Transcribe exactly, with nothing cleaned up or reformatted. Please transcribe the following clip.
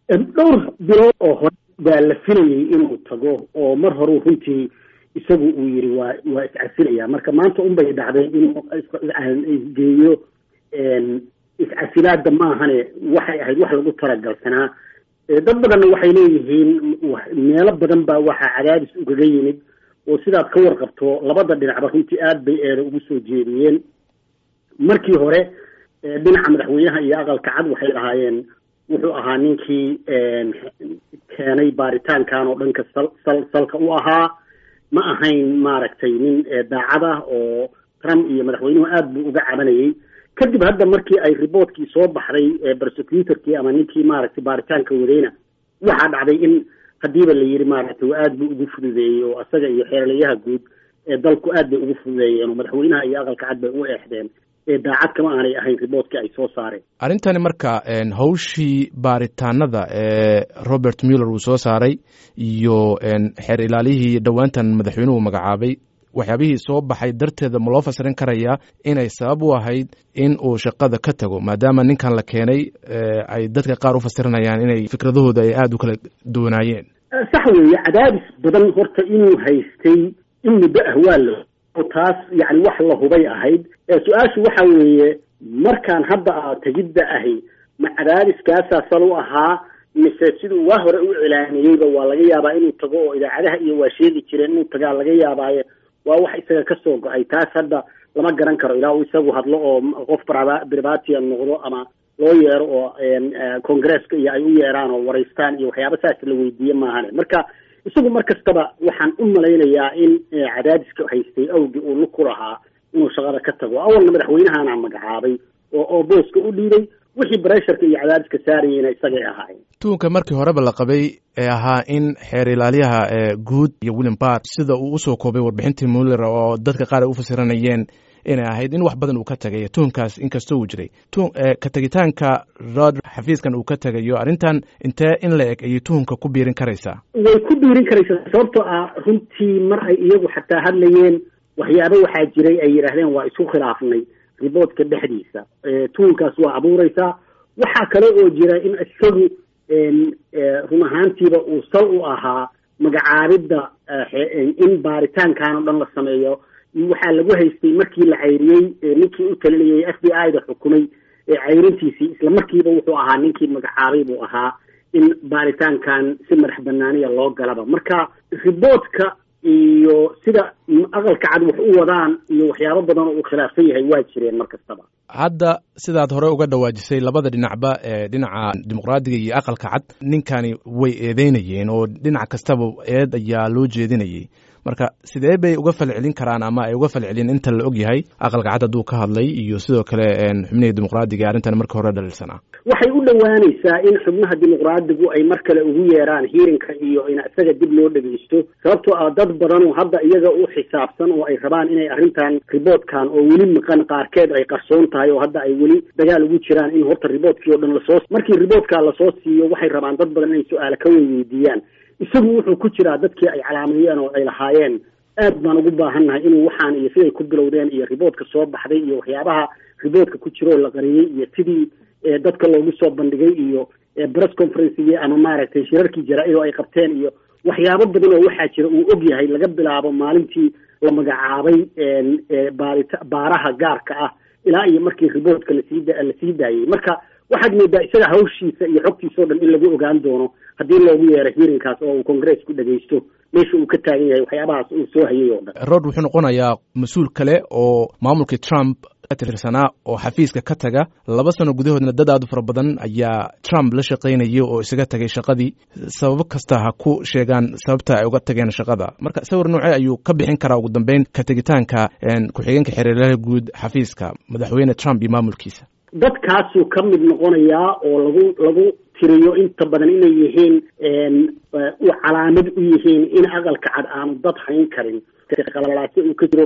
dhowr bilood oo hore baa la filayay inuu tago oo mar hore runtii isagu uu yiri waa waa iscasilaya marka maanta un bay dhacday inuu isgeeyo iscasilaada maahane waxay ahayd wax lagu talagalsanaa dad badanna waxay leeyihiin meelo badan baa waxaa cadaadis ugaga yimid oo sidaad ka warqabto labada dhinacba runtii aad bay eeda ugu soo jeediyeen markii hore dhinaca madaxweynaha iyo aqalka cad waxay lahaayeen wuxuu ahaa ninkii keenay baaritaankan oo dhanka sal salka u ahaa ma ahayn maaragtay nin daacad ah oo Trump iyo madaxweynuhu aad buu uga cabanayay kadib hadda markii ay reportkii soo baxday prosecutorkii ama ninkii maaragtay baaritaanka wadayna waxaa dhacday in hadiiba la yiri maaragtay aad buu ugu fududeeyay oo asaga iyo xeerlayaha guud ee dalku aad bay ugu fududeeyeen oo madaxweynaha iyo aqalka cad bay u eexdeen ee daacad kama aanay ahayn reportkii ay soo saareen arrintani marka hawshii baaritaanada ee Robert Mueller uu soo saaray iyo xeer ilaalihii dhawaantan madaxweynuhu magacaabay waxyaabihii soo baxay darteeda ma loo fasirin karayaa inay sabab u ahayd in uu shaqada ka tago maadaama ninkan la keenay ay dadka qaar u fasiranayaan inay fikradahooda ay aad u kala duwanaayeen sax weeye cadaadis badan horta inuu haystay in muddo ah waa la taas yani wax la hubay ahayd su-aashu waxa weeye markaan hadda tegidda ahi ma cadaadiskaasaa sal u ahaa mise siduu waa hore u cilaamiyeyba waa laga yaabaa inuu tago oo idaacadaha iyo waa sheegi jireen inuu tagaa laga yaabaaye waa wax isaga ka soo go-ay taas hadda lama garan karo ilaa uu isagu hadlo oo qof bribatian noqdo ama loo yeero oo congresska iyo ay u yeeraan oo waraystaan iyo waxyaaba saas la weydiiye maahane marka isagu mar kastaba waxaan u malaynayaa in cadaadiska haystay awgii uu lug ku lahaa inuu shaqada ka tago awalna madaxweynahana magacaabay oo oo booska u dhiibay wixii bresharka iyo cadaadiska saarayeyna isagay ahaayeen tuunka markii horeba la qabay ee ahaa in xeer ilaaliyaha guud iyo William Barr sida uu usoo koobay warbixintii Mueller oo dadka qaar ay u fasiranayeen inay ahayd in wax badan uu ka tagay tuunkaas inkastoo uu jiray tuun ka tagitaanka Rod xafiiskan uu ka tagayo arrintan intee in la eg ay tuunka ku biirin karaysaa way ku biirin karaysaa sababtoo ah runtii mar ay iyagu xataa hadlayeen waxyaabo waxaa jiray ay yiraahdeen waa isku khilaafnay reportka dhexdiisa tuunkaas waa abuuraysaa waxaa kale oo jira in isagu run ahaantiiba uu sal u ahaa magacaabidda in baaritaankan oo dhan la sameeyo waxaa lagu haystay markii la cayriyey ninkii u talinayay F B I da xukumay cayrintiisii isla markiiba wuxuu ahaa ninkii magacaabay buu ahaa in baaritaankan si madax banaaniya loo galaba marka reportka iyo sida aqalka cad wax u wadaan iyo waxyaabo badan oo uu khilaafsan yahay waa jireen mar kastaba hadda sidaad hore uga dhawaajisay labada dhinacba ee dhinaca dimuqraadiga iyo aqalka cad ninkani way eedeynayeen oo dhinac kastaba eed ayaa loo jeedinayay marka sidee bay uga falcelin karaan ama ay uga falcelin inta la og yahay aqalka cad hadduu ka hadlay iyo sidoo kale xubnaha dimuqraadiga arrintan marka hore dhalisanaa waxay u dhowaanaysaa in xubnaha dimuqraadigu ay mar kale ugu yeeraan hearingka iyo in isaga dib loo dhageysto sababtoo ah dad badan oo hadda iyaga u xisaabsan oo ay rabaan inay arrintan reportkan oo weli maqan qaarkeed ay qarsoon tahay oo hadda ay weli dagaal ugu jiraan in horta reportkii oo dhan lasoo markii reportka lasoo siiyo waxay rabaan dad badan inay su-aalo ka weydiiyaan isagu wuxuu ku jiraa dadkii ay calaamadiyeen oo ay lahaayeen aad baan ugu baahannahay inuu waxaan iyo siday ku bilowdeen iyo reportka soo baxday iyo waxyaabaha reportka ku jiro oo la qariyey iyo sidii dadka loogu soo bandhigay iyo press conferencegii ama maaragtay shirarkii jaraa-id oo ay qabteen iyo waxyaabo badan oo waxaa jira uu og yahay laga bilaabo maalintii la magacaabay baarita baaraha gaarka ah ilaa iyo markii reportka lasii lasii daayey marka waxaad moodaa isaga hawshiisa iyo xogtiisa oo dhan in lagu ogaan doono haddii loogu yeero hearingkaas oo uu congress ku dhageysto meesha uu ka taagan yahay waxyaabahaas uu soo hayay oo dhan Rod wuxuu noqonayaa mas-uul kale oo maamulkii Trump ka tirsanaa oo xafiiska ka taga laba sano gudahoodna dad aad u fara badan ayaa Trump la shaqaynayay oo isaga tagay shaqadii sabab kasta ha ku sheegaan sababta ay uga tageen shaqada marka sawir noocee ayuu ka bixin karaa ugu dambeyn ka tagitaanka ku-xigeenka xiriirlaha guud xafiiska madaxweyne Trump iyo maamulkiisa dadkaasuu ka mid noqonayaa oo lagu lagu tiriyo inta badan inay yihiin u calaamad u yihiin in aqalka cad aanu dad hayn karin qalalaase uu ka jiro